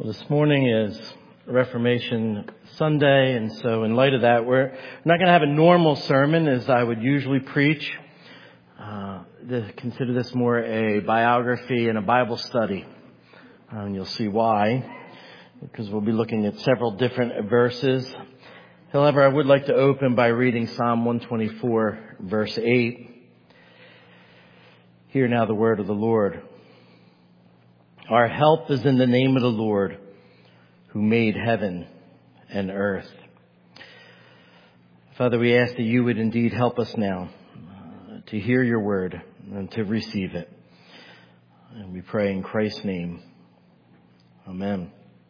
Well, this morning is Reformation Sunday, and so in light of that, we're not going to have a normal sermon as I would usually preach. Consider this more a biography and a Bible study. And you'll see why, because we'll be looking at several different verses. However, I would like to open by reading Psalm 124, verse 8. Hear now the word of the Lord. Our help is in the name of the Lord, who made heaven and earth. Father, we ask that you would indeed help us now to hear your word and to receive it. And we pray in Christ's name. Amen.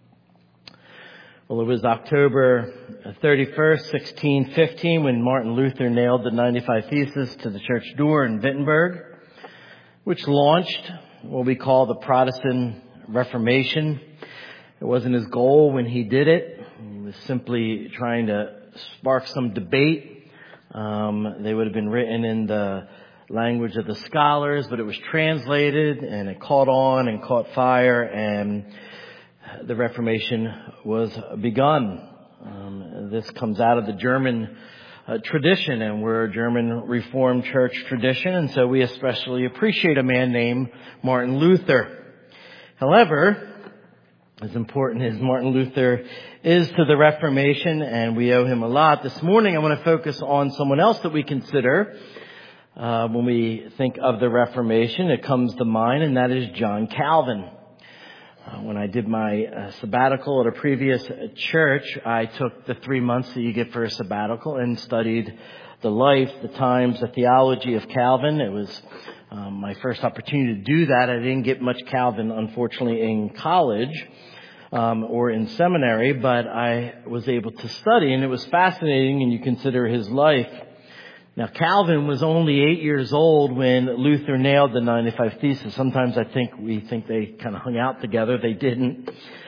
Well, it was October 31st, 1615, when Martin Luther nailed the 95 Theses to the church door in Wittenberg, which launched what we call the Protestant Reformation. It wasn't his goal when he did it. He was simply trying to spark some debate. They would have been written in the language of the scholars, but it was translated and it caught on and caught fire, and the Reformation was begun. This comes out of the German tradition, and we're a German Reformed Church tradition, and so we especially appreciate a man named Martin Luther. However, as important as Martin Luther is to the Reformation, and we owe him a lot, this morning I want to focus on someone else that we consider when we think of the Reformation. It comes to mind, and that is John Calvin. When I did my sabbatical at a previous church, I took the 3 months that you get for a sabbatical and studied the life, the times, the theology of Calvin. It was my first opportunity to do that. I didn't get much Calvin, unfortunately, in college or in seminary, but I was able to study, and it was fascinating, and you consider his life. Now, Calvin was only 8 years old when Luther nailed the 95 Theses. Sometimes we think they kind of hung out together. They didn't.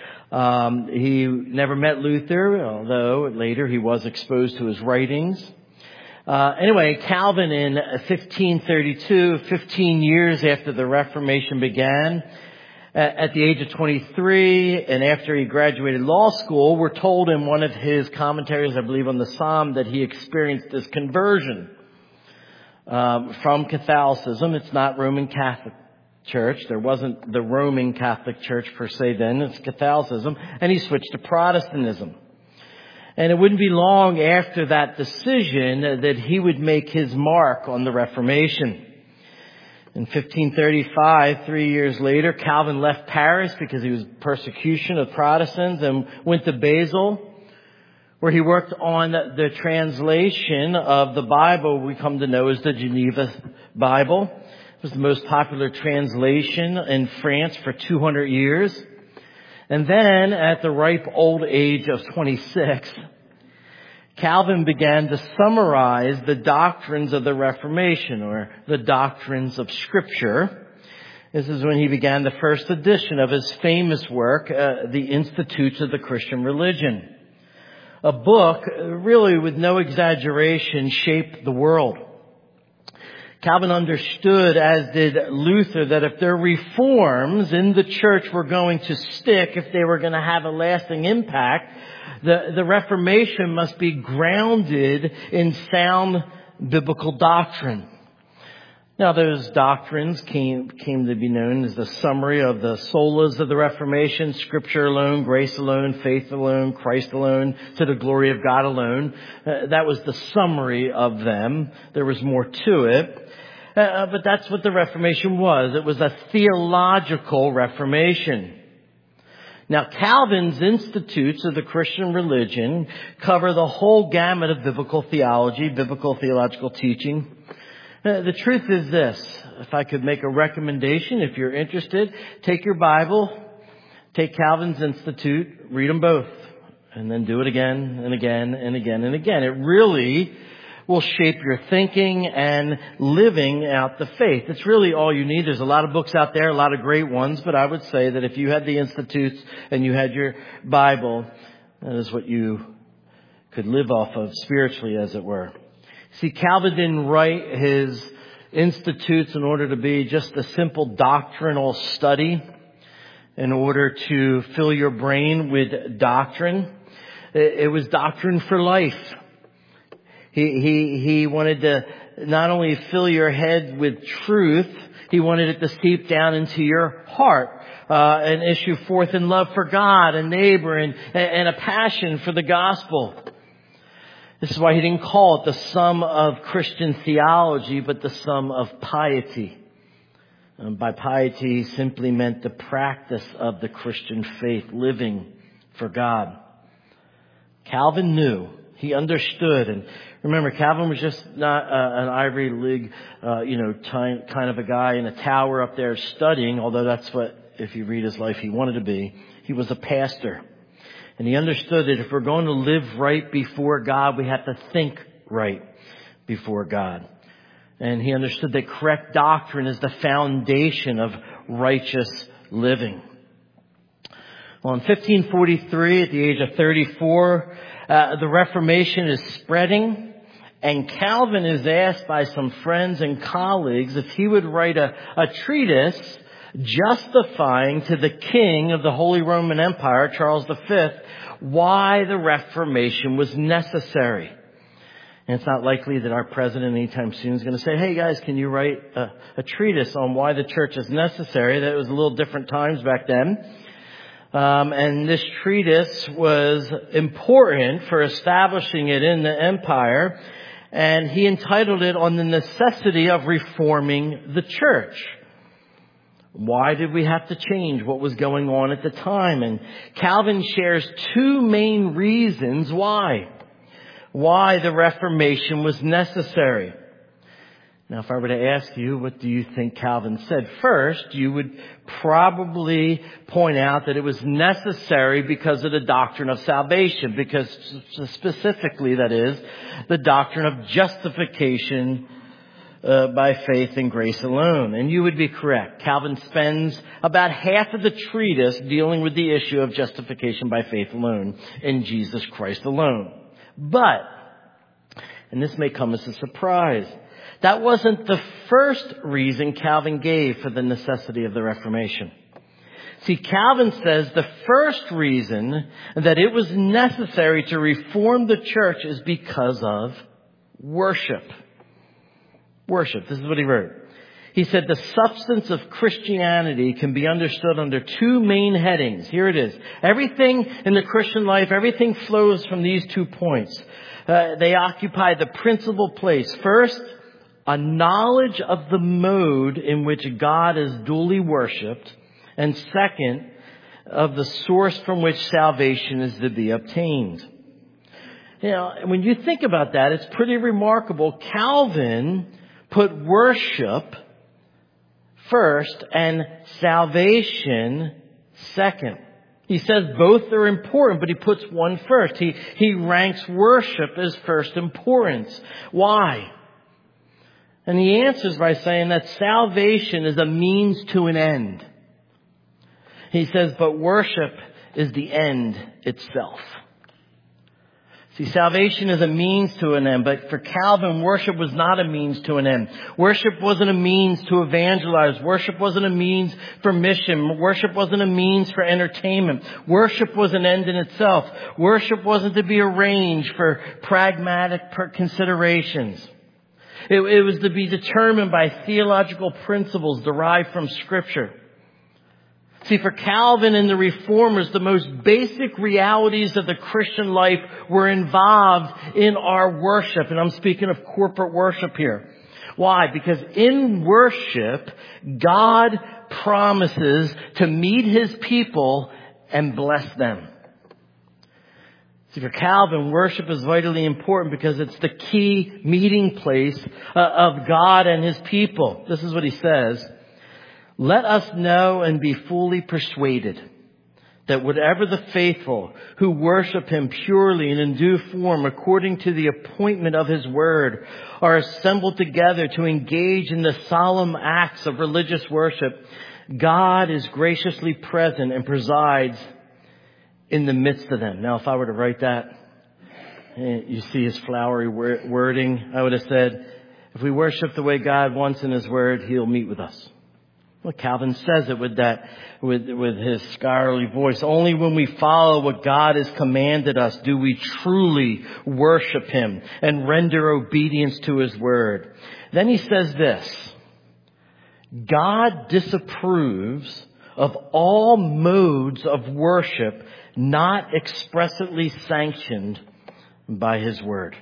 He never met Luther, although later he was exposed to his writings. Anyway, Calvin in 1532, 15 years after the Reformation began, at the age of 23, and after he graduated law school, we're told in one of his commentaries, I believe on the Psalm, that he experienced this conversion from Catholicism. It's not Roman Catholic Church. There wasn't the Roman Catholic Church per se then. It's Catholicism. And he switched to Protestantism. And it wouldn't be long after that decision that he would make his mark on the Reformation. In 1535, 3 years later, Calvin left Paris because he was persecution of Protestants and went to Basel, where he worked on the translation of the Bible we come to know as the Geneva Bible. It was the most popular translation in France for 200 years. And then, at the ripe old age of 26, Calvin began to summarize the doctrines of the Reformation, or the doctrines of Scripture. This is when he began the first edition of his famous work, The Institutes of the Christian Religion. A book, really with no exaggeration, shaped the world. Calvin understood, as did Luther, that if their reforms in the church were going to stick, if they were going to have a lasting impact, the Reformation must be grounded in sound biblical doctrine. Now, those doctrines came to be known as the summary of the solas of the Reformation: Scripture alone, grace alone, faith alone, Christ alone, to the glory of God alone. That was the summary of them. There was more to it. But that's what the Reformation was. It was a theological Reformation. Now, Calvin's Institutes of the Christian Religion cover the whole gamut of biblical theology, biblical theological teaching. The truth is this: if I could make a recommendation, if you're interested, take your Bible, take Calvin's Institute, read them both, and then do it again and again and again and again. It really will shape your thinking and living out the faith. It's really all you need. There's a lot of books out there, a lot of great ones, but I would say that if you had the Institutes and you had your Bible, that is what you could live off of spiritually, as it were. See, Calvin didn't write his Institutes in order to be just a simple doctrinal study. in order to fill your brain with doctrine. It was doctrine for life. He wanted to not only fill your head with truth, he wanted it to seep down into your heart, and issue forth in love for God and neighbor and a passion for the gospel. This is why he didn't call it the sum of Christian theology, but the sum of piety. By piety simply meant the practice of the Christian faith, living for God. Calvin knew, he understood, and remember, Calvin was just not an Ivy League, kind of a guy in a tower up there studying, although that's what, if you read his life, he wanted to be. He was a pastor. And he understood that if we're going to live right before God, we have to think right before God. And he understood that correct doctrine is the foundation of righteous living. Well, in 1543, at the age of 34, the Reformation is spreading, and Calvin is asked by some friends and colleagues if he would write a treatise justifying to the king of the Holy Roman Empire, Charles V, why the Reformation was necessary. And it's not likely that our president anytime soon is going to say, hey guys, can you write a treatise on why the church is necessary? That was a little different times back then. And this treatise was important for establishing it in the empire. And he entitled it On the Necessity of Reforming the Church. Why did we have to change what was going on at the time? And Calvin shares two main reasons why the Reformation was necessary. Now, if I were to ask you, what do you think Calvin said? First, you would probably point out that it was necessary because of the doctrine of salvation, because specifically, that is, the doctrine of justification by faith and grace alone. And you would be correct. Calvin spends about half of the treatise dealing with the issue of justification by faith alone in Jesus Christ alone. But, and this may come as a surprise, that wasn't the first reason Calvin gave for the necessity of the Reformation. See, Calvin says the first reason that it was necessary to reform the church is because of worship. Worship. This is what he wrote. He said the substance of Christianity can be understood under two main headings. Here it is. Everything in the Christian life, everything flows from these 2 points. They occupy the principal place. First, a knowledge of the mode in which God is duly worshipped. And second, of the source from which salvation is to be obtained. You know, when you think about that, it's pretty remarkable. Calvin put worship first and salvation second. He says both are important, but he puts one first. He ranks worship as first importance. Why? And he answers by saying that salvation is a means to an end. He says, but worship is the end itself. See, salvation is a means to an end, but for Calvin, worship was not a means to an end. Worship wasn't a means to evangelize. Worship wasn't a means for mission. Worship wasn't a means for entertainment. Worship was an end in itself. Worship wasn't to be arranged for pragmatic considerations. It was to be determined by theological principles derived from Scripture. See, for Calvin and the Reformers, the most basic realities of the Christian life were involved in our worship. And I'm speaking of corporate worship here. Why? Because in worship, God promises to meet His people and bless them. See, for Calvin, worship is vitally important because it's the key meeting place of God and His people. This is what he says. Let us know and be fully persuaded that whatever the faithful who worship Him purely and in due form according to the appointment of His word are assembled together to engage in the solemn acts of religious worship, God is graciously present and presides in the midst of them. Now, if I were to write that, you see his flowery wording, I would have said, if we worship the way God wants in His word, He'll meet with us. Well, Calvin says it with his scholarly voice. Only when we follow what God has commanded us do we truly worship Him and render obedience to His word. Then he says this: God disapproves of all modes of worship not expressly sanctioned by His word.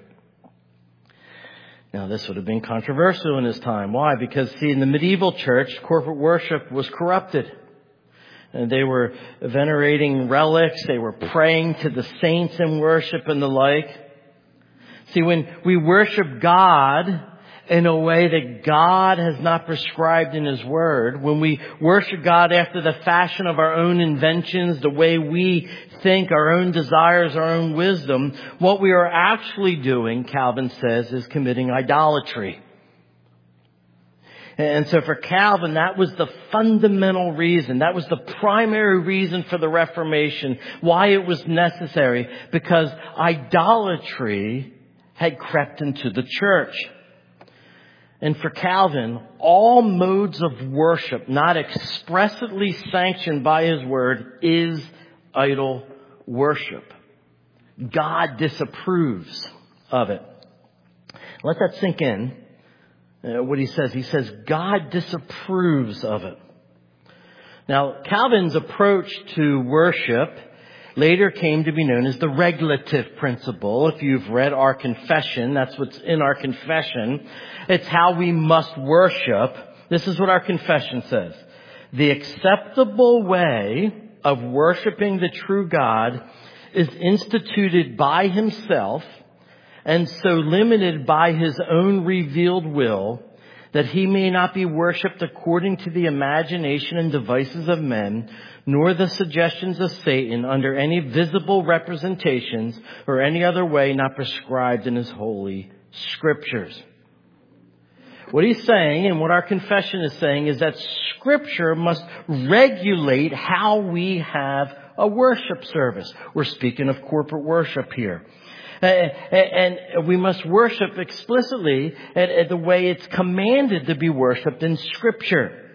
Now, this would have been controversial in his time. Why? Because, see, in the medieval church, corporate worship was corrupted. And they were venerating relics. They were praying to the saints in worship and the like. See, when we worship God in a way that God has not prescribed in His word, when we worship God after the fashion of our own inventions, the way we think, our own desires, our own wisdom, what we are actually doing, Calvin says, is committing idolatry. And so for Calvin, that was the fundamental reason. That was the primary reason for the Reformation, why it was necessary, because idolatry had crept into the church. And for Calvin, all modes of worship not expressly sanctioned by His word is idol worship. God disapproves of it. Let that sink in. What he says, God disapproves of it. Now, Calvin's approach to worship later came to be known as the regulative principle. If you've read our confession, that's what's in our confession. It's how we must worship. This is what our confession says: the acceptable way of worshiping the true God is instituted by Himself and so limited by His own revealed will that He may not be worshipped according to the imagination and devices of men, nor the suggestions of Satan under any visible representations or any other way not prescribed in His holy scriptures. What he's saying, and what our confession is saying, is that Scripture must regulate how we have a worship service. We're speaking of corporate worship here. And we must worship explicitly the way it's commanded to be worshipped in Scripture.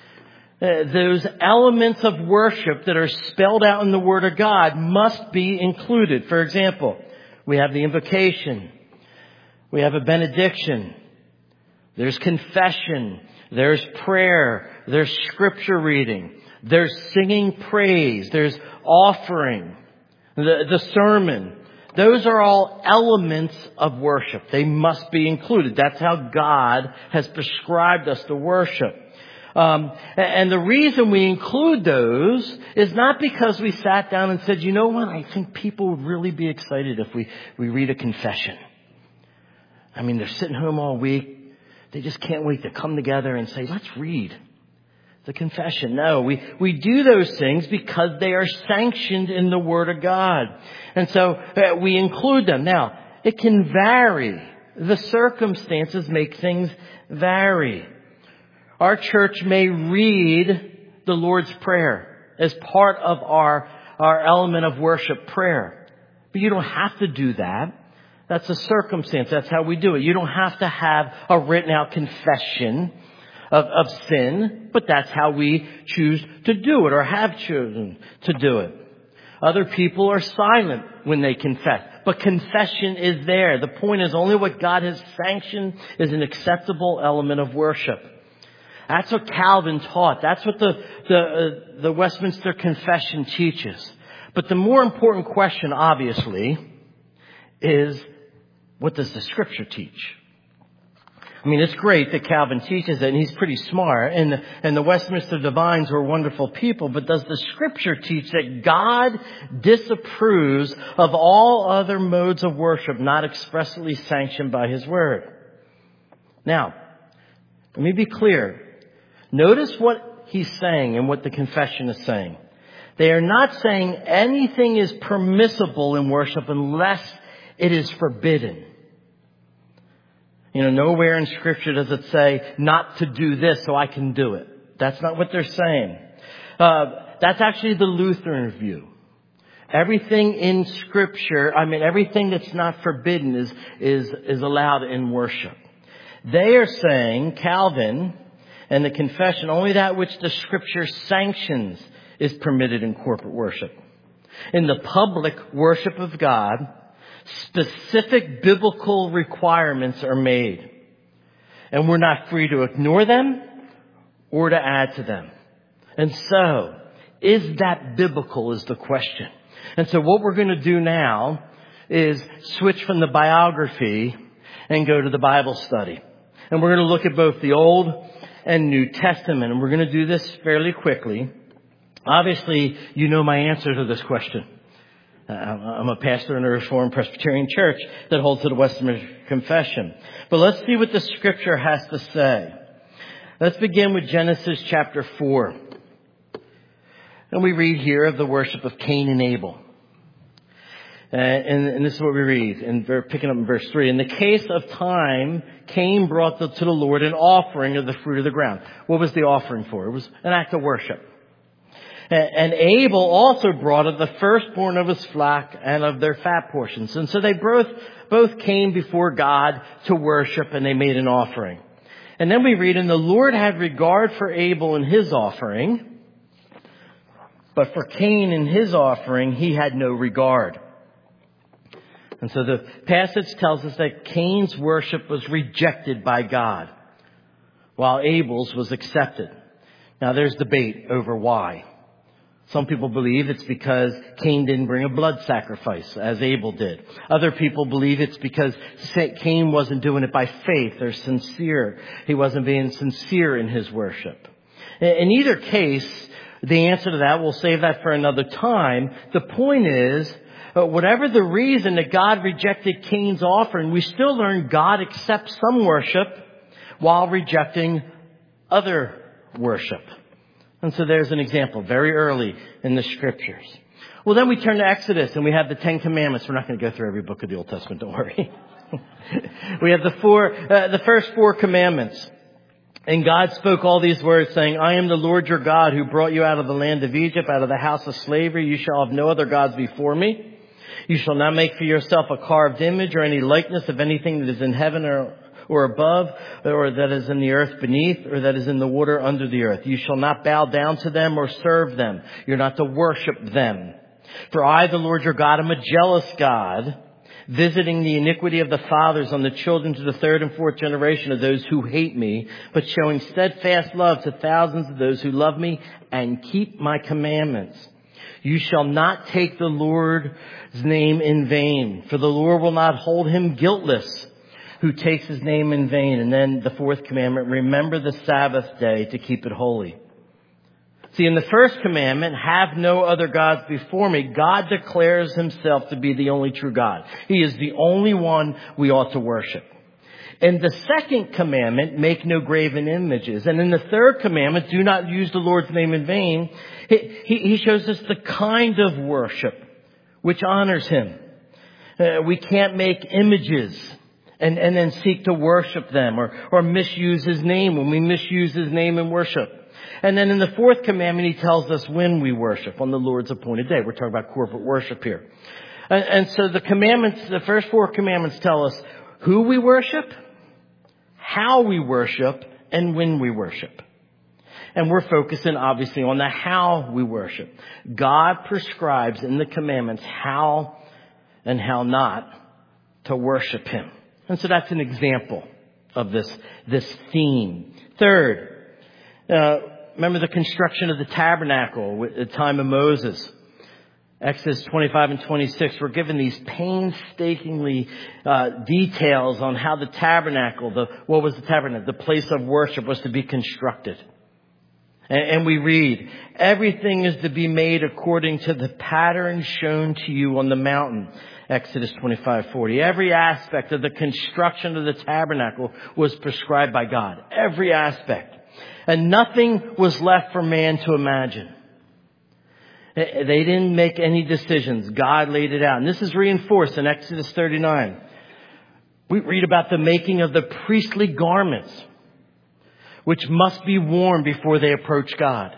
Those elements of worship that are spelled out in the Word of God must be included. For example, we have the invocation. We have a benediction. There's confession. There's prayer. There's scripture reading. There's singing praise. There's offering. The sermon. Those are all elements of worship. They must be included. That's how God has prescribed us to worship. And the reason we include those is not because we sat down and said, you know what, I think people would really be excited if we read a confession. I mean, they're sitting home all week. They just can't wait to come together and say, let's read the confession. No, we do those things because they are sanctioned in the Word of God. And so we include them. Now, it can vary. The circumstances make things vary. Our church may read the Lord's Prayer as part of our element of worship, prayer. But you don't have to do that. That's a circumstance. That's how we do it. You don't have to have a written out confession of sin, but that's how we choose to do it or have chosen to do it. Other people are silent when they confess, but confession is there. The point is only what God has sanctioned is an acceptable element of worship. That's what Calvin taught. That's what the Westminster Confession teaches. But the more important question, obviously, is what does the Scripture teach? I mean, it's great that Calvin teaches it, and he's pretty smart, and the Westminster Divines were wonderful people, but does the Scripture teach that God disapproves of all other modes of worship not expressly sanctioned by His Word? Now, let me be clear. Notice what he's saying and what the confession is saying. They are not saying anything is permissible in worship unless it is forbidden. You know, nowhere in Scripture does it say not to do this so I can do it. That's not what they're saying. That's actually the Lutheran view. Everything in Scripture, everything that's not forbidden is allowed in worship. They are saying, Calvin, and the confession, only that which the Scripture sanctions is permitted in corporate worship. In the public worship of God, specific biblical requirements are made. And we're not free to ignore them or to add to them. And so, is that biblical is the question. And so what we're going to do now is switch from the biography and go to the Bible study. And we're going to look at both the Old and New Testament. And we're going to do this fairly quickly. Obviously, you know my answer to this question. I'm a pastor in a Reformed Presbyterian church that holds to the Westminster Confession. But let's see what the Scripture has to say. Let's begin with Genesis chapter 4. And we read here of the worship of Cain and Abel. And this is what we read, and we're picking up in verse 3. In the case of time, Cain brought to the Lord an offering of the fruit of the ground. What was the offering for? It was an act of worship. And Abel also brought of the firstborn of his flock and of their fat portions. And so they both came before God to worship, and they made an offering. And then we read, and the Lord had regard for Abel and his offering, but for Cain and his offering he had no regard. And so the passage tells us that Cain's worship was rejected by God, while Abel's was accepted. Now there's debate over why. Some people believe it's because Cain didn't bring a blood sacrifice as Abel did. Other people believe it's because Cain wasn't doing it by faith or sincere. He wasn't being sincere in his worship. In either case, the answer to that, we'll save that for another time. The point is, whatever the reason that God rejected Cain's offering, we still learn God accepts some worship while rejecting other worship. And so there's an example very early in the Scriptures. Well, then we turn to Exodus and we have the Ten Commandments. We're not going to go through every book of the Old Testament, don't worry. We have the first 4 commandments. And God spoke all these words, saying, I am the Lord your God who brought you out of the land of Egypt, out of the house of slavery. You shall have no other gods before me. You shall not make for yourself a carved image or any likeness of anything that is in heaven or above, or that is in the earth beneath, or that is in the water under the earth. You shall not bow down to them or serve them. You're not to worship them. For I, the Lord your God, am a jealous God, visiting the iniquity of the fathers on the children to the 3rd and 4th generation of those who hate me, but showing steadfast love to thousands of those who love me and keep my commandments. You shall not take the Lord's name in vain, for the Lord will not hold him guiltless who takes his name in vain. And then the 4th commandment, remember the Sabbath day to keep it holy. See, in the first commandment, have no other gods before me, God declares himself to be the only true God. He is the only one we ought to worship. In the second commandment, make no graven images. And in the third commandment, do not use the Lord's name in vain. He shows us the kind of worship which honors him. We can't make images and then seek to worship them or misuse his name when we misuse his name in worship. And then in the 4th commandment, he tells us when we worship on the Lord's appointed day. We're talking about corporate worship here. And so the commandments, the first 4 commandments tell us who we worship, how we worship, and when we worship. And we're focusing obviously on the how we worship. God prescribes in the commandments how and how not to worship him. And so that's an example of this theme. Third, remember the construction of the tabernacle at the time of Moses. Exodus 25 and 26, we're given these painstakingly details on how the tabernacle, what was the tabernacle? The place of worship was to be constructed. And we read, everything is to be made according to the pattern shown to you on the mountain. Exodus 25:40. Every aspect of the construction of the tabernacle was prescribed by God. Every aspect. And nothing was left for man to imagine. They didn't make any decisions. God laid it out. And this is reinforced in Exodus 39. We read about the making of the priestly garments, which must be worn before they approach God.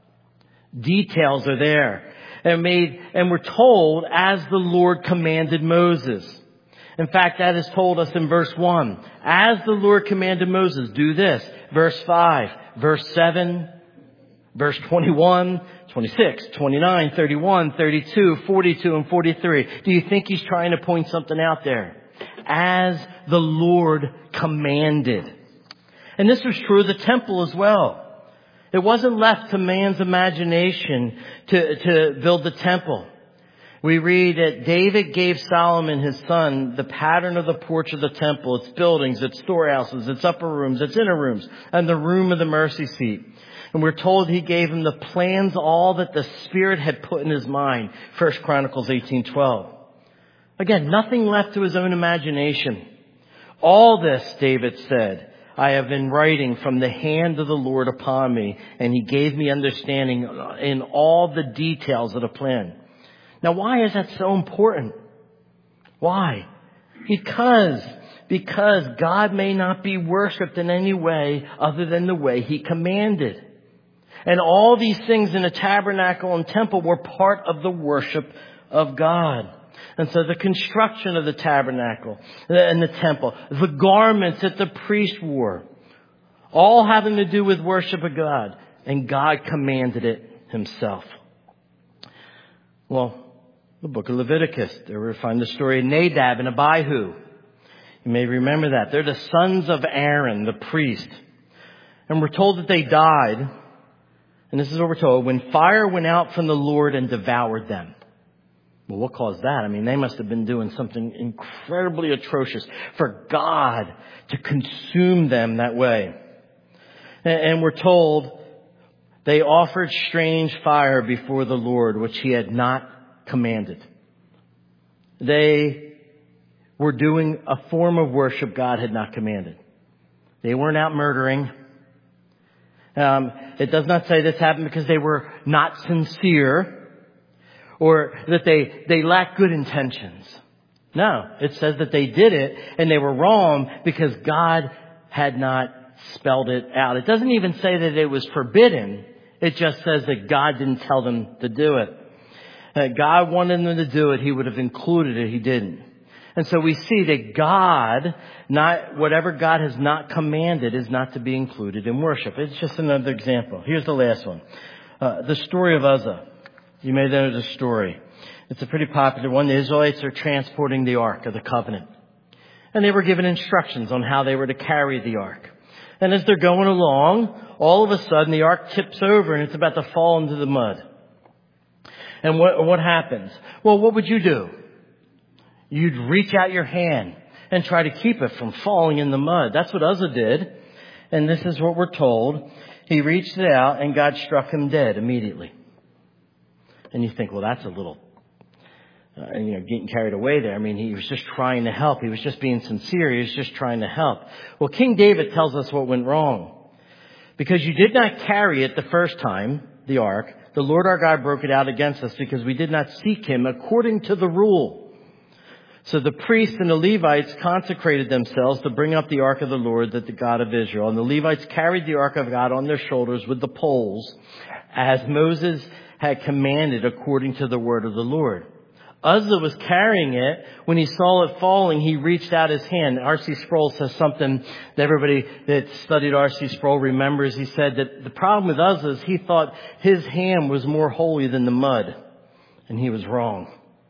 Details are there. And we're told as the Lord commanded Moses. In fact, that is told us in verse 1. As the Lord commanded Moses, do this. verse 5, verse 7, verse 21, 26, 29, 31, 32, 42, and 43. Do you think he's trying to point something out there? As the Lord commanded. And this was true of the temple as well. It wasn't left to man's imagination to build the temple. We read that David gave Solomon, his son, the pattern of the porch of the temple, its buildings, its storehouses, its upper rooms, its inner rooms, and the room of the mercy seat. And we're told he gave him the plans, all that the Spirit had put in his mind. 1 Chronicles 18:12. Again, nothing left to his own imagination. All this, David said, I have been writing from the hand of the Lord upon me, and he gave me understanding in all the details of the plan. Now, why is that so important? Why? Because God may not be worshipped in any way other than the way he commanded. And all these things in the tabernacle and temple were part of the worship of God. And so the construction of the tabernacle and the temple, the garments that the priest wore, all having to do with worship of God. And God commanded it himself. Well, the book of Leviticus, there we find the story of Nadab and Abihu. You may remember that. They're the sons of Aaron, the priest. And we're told that they died. And this is what we're told. When fire went out from the Lord and devoured them. Well, what caused that? I mean, they must have been doing something incredibly atrocious for God to consume them that way. And we're told they offered strange fire before the Lord, which he had not commanded. They were doing a form of worship God had not commanded. They weren't out murdering. It does not say this happened because they were not sincere or that they lacked good intentions. No, it says that they did it and they were wrong because God had not spelled it out. It doesn't even say that it was forbidden. It just says that God didn't tell them to do it. God wanted them to do it. He would have included it. He didn't. And so we see that God, whatever God has not commanded is not to be included in worship. It's just another example. Here's the last one. The story of Uzzah. You may know the story. It's a pretty popular one. The Israelites are transporting the Ark of the Covenant. And they were given instructions on how they were to carry the Ark. And as they're going along, all of a sudden the Ark tips over and it's about to fall into the mud. And what happens? Well, what would you do? You'd reach out your hand and try to keep it from falling in the mud. That's what Uzzah did. And this is what we're told. He reached it out and God struck him dead immediately. And you think, well, that's a little, getting carried away there. I mean, he was just trying to help. He was just being sincere. He was just trying to help. Well, King David tells us what went wrong. Because you did not carry it the first time, the ark, the Lord our God broke it out against us because we did not seek him according to the rule. So the priests and the Levites consecrated themselves to bring up the ark of the Lord, the God of Israel. And the Levites carried the ark of God on their shoulders with the poles, as Moses had commanded according to the word of the Lord. Uzzah was carrying it. When he saw it falling, he reached out his hand. R.C. Sproul says something that everybody that studied R.C. Sproul remembers. He said that the problem with Uzzah is he thought his hand was more holy than the mud. And he was wrong.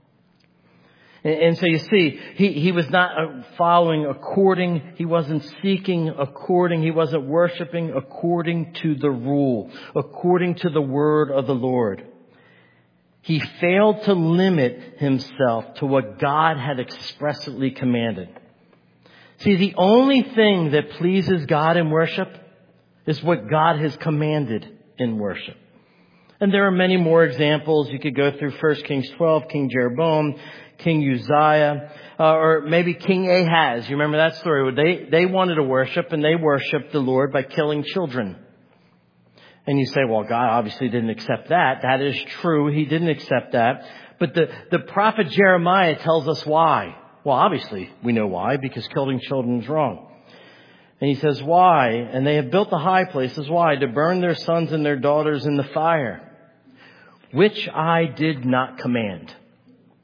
And so you see, he was not following according, he wasn't seeking according, he wasn't worshiping according to the rule, according to the word of the Lord. He failed to limit himself to what God had expressly commanded. See, the only thing that pleases God in worship is what God has commanded in worship. And there are many more examples. You could go through 1 Kings 12, King Jeroboam, King Uzziah, or maybe King Ahaz. You remember that story where they wanted to worship and they worshiped the Lord by killing children. And you say, well, God obviously didn't accept that. That is true. He didn't accept that. But the prophet Jeremiah tells us why. Well, obviously we know why, because killing children is wrong. And he says, why? And they have built the high places. Why? To burn their sons and their daughters in the fire, which I did not command.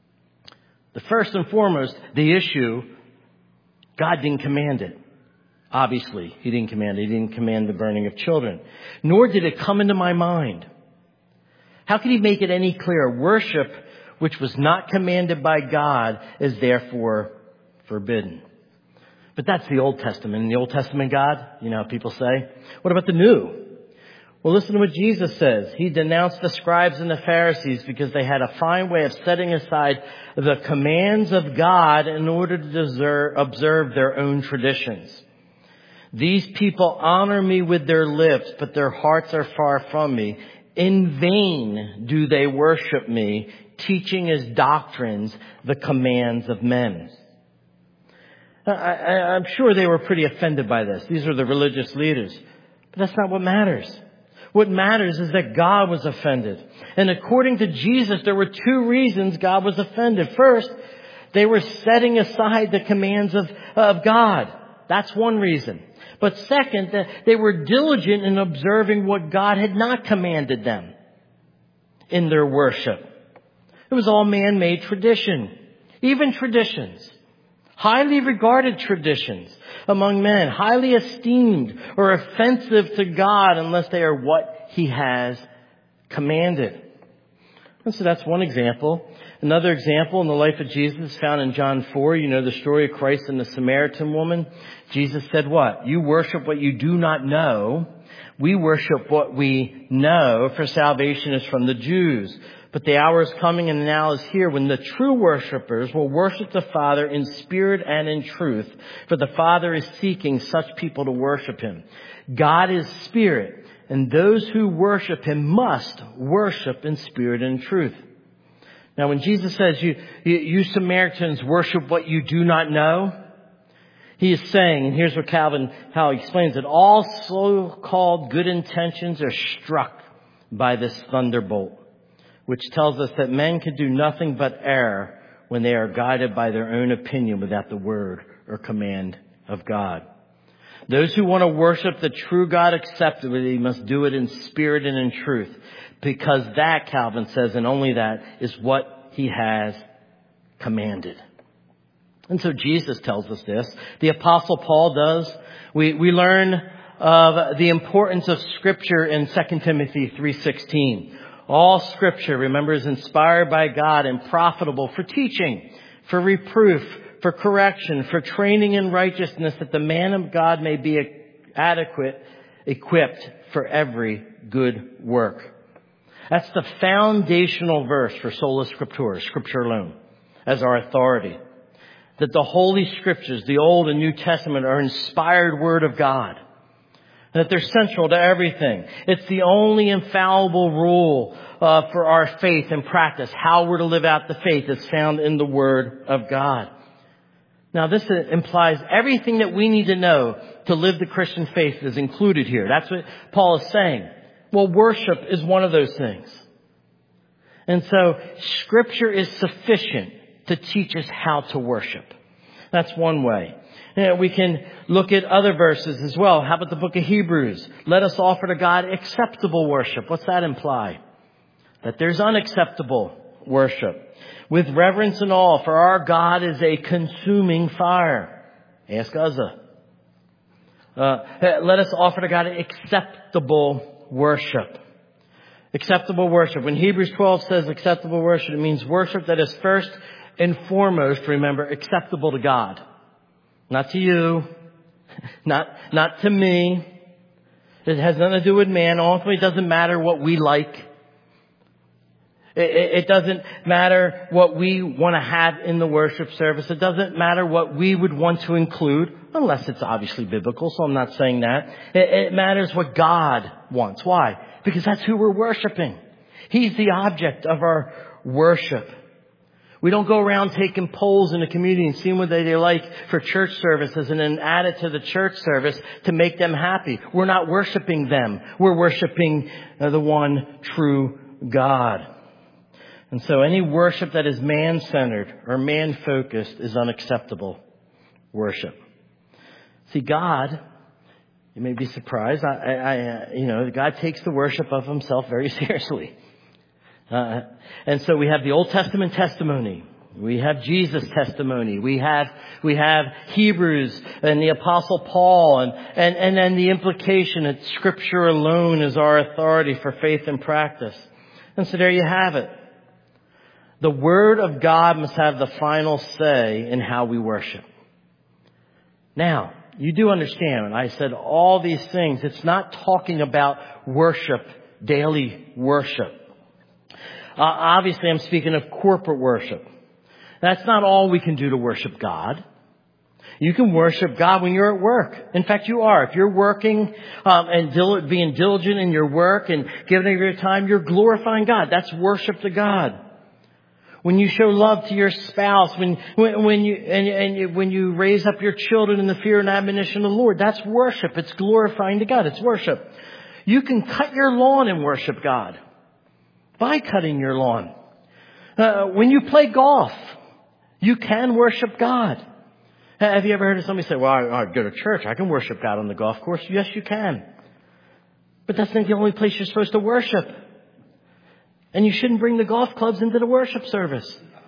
The first and foremost, the issue, God didn't command it. Obviously, he didn't command it. He didn't command the burning of children. Nor did it come into my mind. How could he make it any clearer? Worship, which was not commanded by God, is therefore forbidden. But that's the Old Testament. In the Old Testament God, you know how people say. What about the New? Well, listen to what Jesus says. He denounced the scribes and the Pharisees because they had a fine way of setting aside the commands of God in order to observe their own traditions. These people honor me with their lips, but their hearts are far from me. In vain do they worship me, teaching as doctrines the commands of men. I'm sure they were pretty offended by this. These are the religious leaders. But that's not what matters. What matters is that God was offended. And according to Jesus, there were two reasons God was offended. First, they were setting aside the commands of God. That's one reason. But second, that they were diligent in observing what God had not commanded them in their worship. It was all man-made tradition. Even traditions. Highly regarded traditions among men. Highly esteemed or offensive to God unless they are what He has commanded. And so that's one example. Another example in the life of Jesus is found in John 4. You know the story of Christ and the Samaritan woman. Jesus said what? You worship what you do not know. We worship what we know, for salvation is from the Jews. But the hour is coming and now is here when the true worshipers will worship the Father in spirit and in truth. For the Father is seeking such people to worship Him. God is spirit, and those who worship Him must worship in spirit and truth. Now when Jesus says, you Samaritans worship what you do not know, He is saying, and here's what how he explains it, all so-called good intentions are struck by this thunderbolt, which tells us that men can do nothing but err when they are guided by their own opinion without the word or command of God. Those who want to worship the true God acceptably must do it in spirit and in truth, because that, Calvin says, and only that, is what He has commanded. And so Jesus tells us this. The Apostle Paul does. We learn of the importance of Scripture in 2 Timothy 3:16. All Scripture, remember, is inspired by God and profitable for teaching, for reproof, for correction, for training in righteousness, that the man of God may be equipped for every good work. That's the foundational verse for sola scriptura, Scripture alone, as our authority. That the Holy Scriptures, the Old and New Testament, are inspired Word of God. That they're central to everything. It's the only infallible rule for our faith and practice. How we're to live out the faith is found in the Word of God. Now this implies everything that we need to know to live the Christian faith is included here. That's what Paul is saying. Well, worship is one of those things. And so Scripture is sufficient to teach us how to worship. That's one way. We can look at other verses as well. How about the book of Hebrews? Let us offer to God acceptable worship. What's that imply? That there's unacceptable worship. With reverence and awe, for our God is a consuming fire. Ask Uzzah. Let us offer to God acceptable worship. Acceptable worship. When Hebrews 12 says acceptable worship, it means worship that is first and foremost, remember, acceptable to God. Not to you. Not to me. It has nothing to do with man. Ultimately, it doesn't matter what we like. It doesn't matter what we want to have in the worship service. It doesn't matter what we would want to include, unless it's obviously biblical, so I'm not saying that. It matters what God wants. Why? Because that's who we're worshiping. He's the object of our worship. We don't go around taking polls in the community and seeing what they like for church services and then add it to the church service to make them happy. We're not worshiping them. We're worshiping the one true God. And so any worship that is man-centered or man-focused is unacceptable worship. See, God, you may be surprised, God takes the worship of Himself very seriously. And so we have the Old Testament testimony We have Jesus' testimony. We have Hebrews and the Apostle Paul and then the implication that Scripture alone is our authority for faith and practice. And so there you have it. The Word of God must have the final say in how we worship. Now, you do understand, when I said all these things, it's not talking about worship, daily worship. Obviously, I'm speaking of corporate worship. That's not all we can do to worship God. You can worship God when you're at work. In fact, you are. If you're working and being diligent in your work and giving your time, you're glorifying God. That's worship to God. When you show love to your spouse, when you raise up your children in the fear and admonition of the Lord, that's worship. It's glorifying to God. It's worship. You can cut your lawn and worship God by cutting your lawn. When you play golf, you can worship God. Have you ever heard of somebody say, well, I go to church, I can worship God on the golf course? Yes, you can. But that's not the only place you're supposed to worship. And you shouldn't bring the golf clubs into the worship service.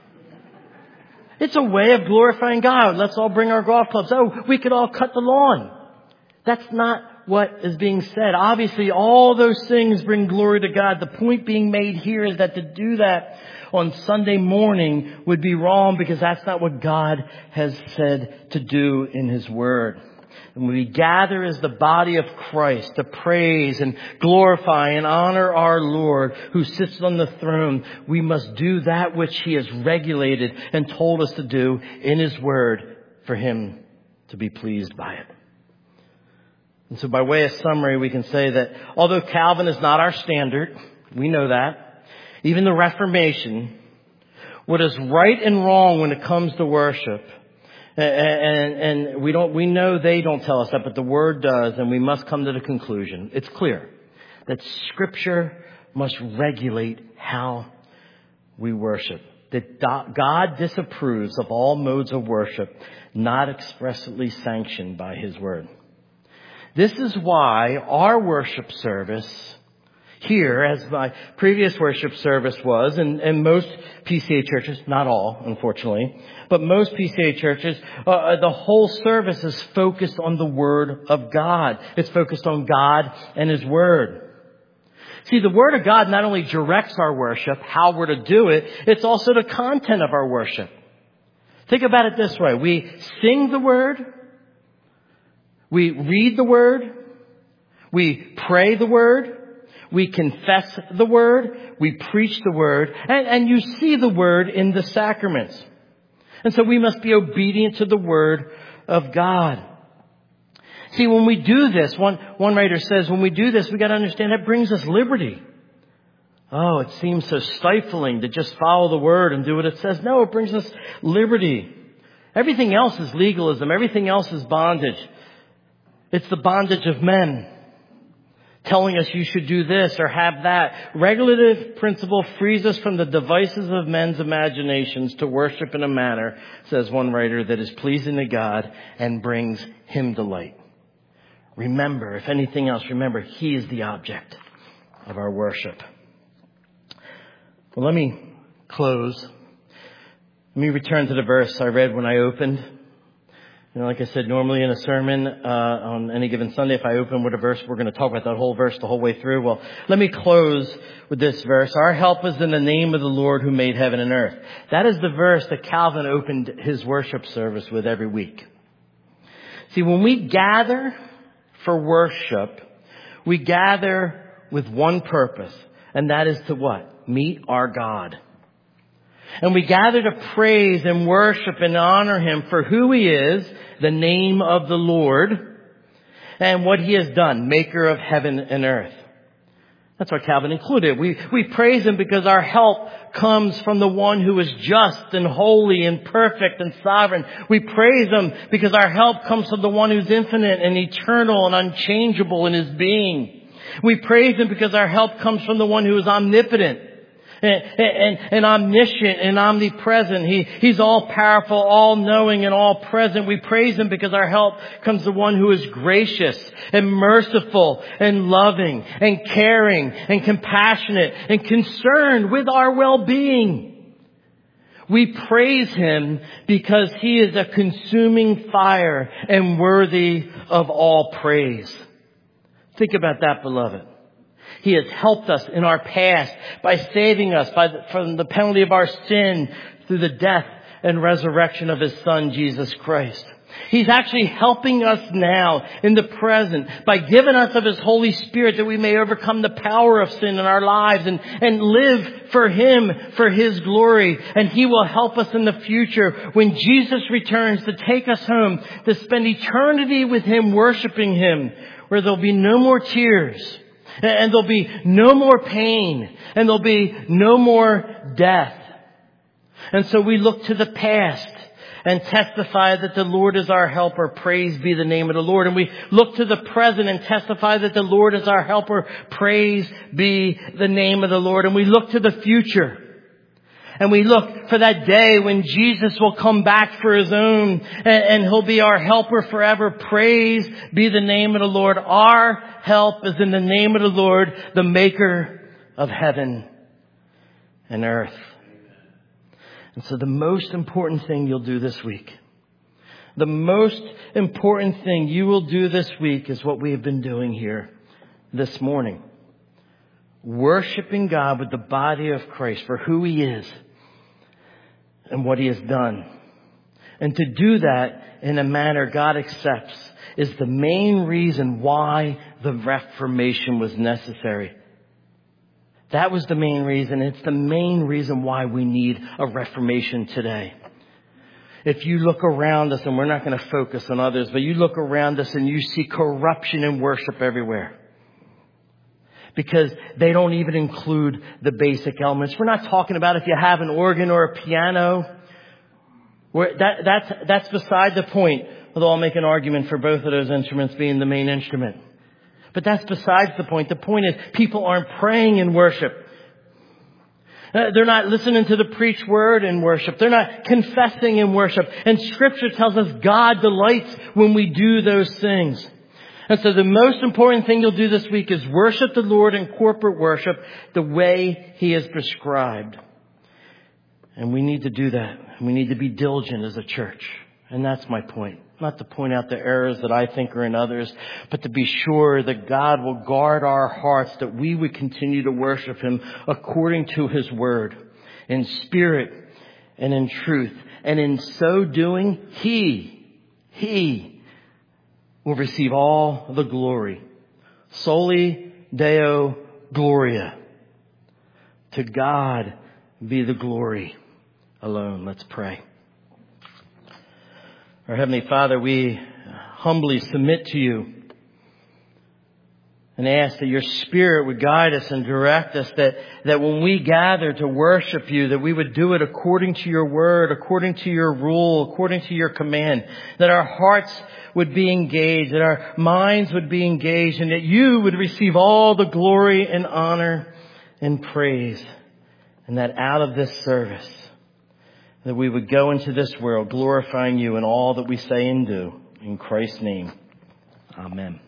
It's a way of glorifying God. Let's all bring our golf clubs. Oh, we could all cut the lawn. That's not what is being said. Obviously, all those things bring glory to God. The point being made here is that to do that on Sunday morning would be wrong, because that's not what God has said to do in His Word. And when we gather as the body of Christ to praise and glorify and honor our Lord who sits on the throne, we must do that which He has regulated and told us to do in His Word for Him to be pleased by it. And so by way of summary, we can say that although Calvin is not our standard, we know that, even the Reformation, what is right and wrong when it comes to worship, and we know they don't tell us that, but the Word does, and we must come to the conclusion. It's clear that Scripture must regulate how we worship. That God disapproves of all modes of worship not expressly sanctioned by His Word. This is why our worship service here, as my previous worship service was, and most PCA churches, not all, unfortunately, but most PCA churches, the whole service is focused on the Word of God. It's focused on God and His Word. See, the Word of God not only directs our worship, how we're to do it, it's also the content of our worship. Think about it this way. We sing the Word. We read the Word. We pray the Word. We confess the Word. We preach the Word. And you see the Word in the sacraments. And so we must be obedient to the Word of God. See, when we do this, one writer says, when we do this, we got to understand that brings us liberty. Oh, it seems so stifling to just follow the Word and do what it says. No, it brings us liberty. Everything else is legalism. Everything else is bondage. It's the bondage of men telling us you should do this or have that. Regulative principle frees us from the devices of men's imaginations to worship in a manner, says one writer, that is pleasing to God and brings Him delight. Remember, if anything else, remember He is the object of our worship. Well, let me close. Let me return to the verse I read when I opened. You know, like I said, normally in a sermon on any given Sunday, if I open with a verse, we're going to talk about that whole verse the whole way through. Well, let me close with this verse. Our help is in the name of the Lord who made heaven and earth. That is the verse that Calvin opened his worship service with every week. See, when we gather for worship, we gather with one purpose, and that is to what? Meet our God. And we gather to praise and worship and honor Him for who He is, the name of the Lord, and what He has done, maker of heaven and earth. That's what Calvin included. We praise Him because our help comes from the one who is just and holy and perfect and sovereign. We praise Him because our help comes from the one who's infinite and eternal and unchangeable in His being. We praise Him because our help comes from the one who is omnipotent and omniscient and omnipresent. He's all powerful, all knowing and all present. We praise Him because our help comes from the one who is gracious and merciful and loving and caring and compassionate and concerned with our well-being. We praise Him because He is a consuming fire and worthy of all praise. Think about that, beloved. He has helped us in our past by saving us from the penalty of our sin through the death and resurrection of His Son, Jesus Christ. He's actually helping us now in the present by giving us of His Holy Spirit that we may overcome the power of sin in our lives and live for Him, for His glory. And He will help us in the future when Jesus returns to take us home, to spend eternity with Him, worshiping Him, where there'll be no more tears and there'll be no more pain and there'll be no more death. And so we look to the past and testify that the Lord is our helper. Praise be the name of the Lord. And we look to the present and testify that the Lord is our helper. Praise be the name of the Lord. And we look to the future. And we look for that day when Jesus will come back for His own and He'll be our helper forever. Praise be the name of the Lord. Our help is in the name of the Lord, the maker of heaven and earth. And so the most important thing you'll do this week, the most important thing you will do this week is what we have been doing here this morning. Worshiping God with the body of Christ for who He is and what He has done. And to do that in a manner God accepts is the main reason why the Reformation was necessary. That was the main reason. It's the main reason why we need a reformation today. If you look around us, and we're not going to focus on others, but you look around us and you see corruption in worship everywhere. Because they don't even include the basic elements. We're not talking about if you have an organ or a piano. That's beside the point. Although I'll make an argument for both of those instruments being the main instrument. But that's besides the point. The point is people aren't praying in worship. They're not listening to the preached word in worship. They're not confessing in worship. And Scripture tells us God delights when we do those things. And so the most important thing you'll do this week is worship the Lord in corporate worship the way He has prescribed. And we need to do that. We need to be diligent as a church. And that's my point. Not to point out the errors that I think are in others, but to be sure that God will guard our hearts, that we would continue to worship Him according to His word, in spirit and in truth. And in so doing, He will receive all the glory. Soli Deo Gloria. To God be the glory alone. Let's pray. Our Heavenly Father, we humbly submit to You and ask that Your Spirit would guide us and direct us, that when we gather to worship You, that we would do it according to Your word, according to Your rule, according to Your command, that our hearts would be engaged, that our minds would be engaged, and that You would receive all the glory and honor and praise, and that out of this service, that we would go into this world glorifying You in all that we say and do. In Christ's name, amen.